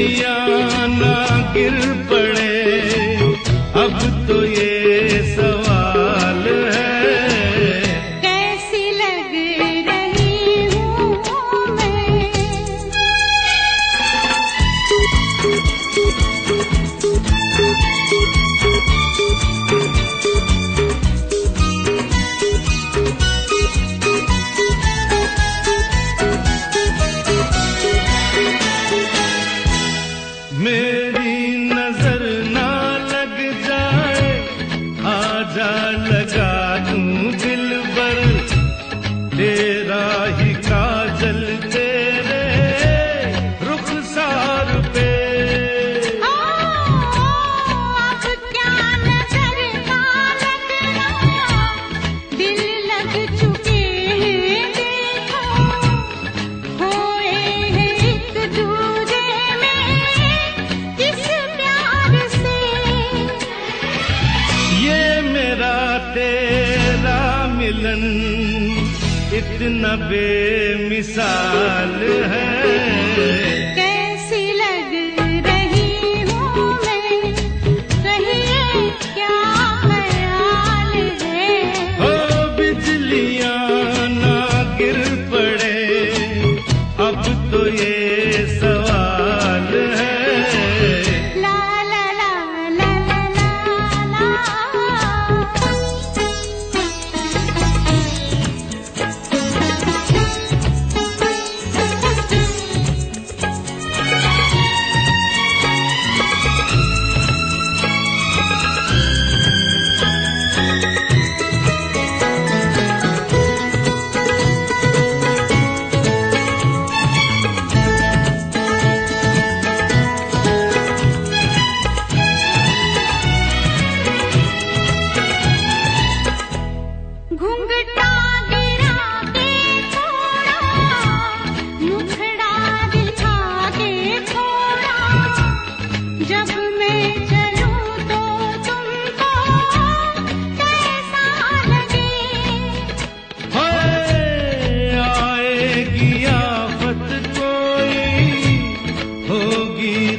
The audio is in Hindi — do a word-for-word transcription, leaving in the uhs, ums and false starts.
बिजलियां ना गिर पड़े, अब तो ये सवाल है। कैसी लग रही हूँ मैं, मेरी नजर ना लग जाए, आजा लगा दूं दिल पर तेरा ही काजल तेरे रुखसार पे। अब क्या नजर का लगना, दिल लग चुके हैं देखो, खोए हैं एक दूजे में किस प्यार से। ये मेरा तेरा मिलन इतना बेमिसाल है। कैसी लग रही हूँ मैं, कहिए क्या ख्याल है। ओ बिजलियां ना गिर पड़े, अब तो ये सवाल है। ला ला ला ला ला ला ला। घुंघटा गिरा के थोड़ा, मुखड़ा दिखा के थोड़ा, जब मैं चलूं तो तुमको कैसा लगे। हाय आएगी आफत कोई, होगी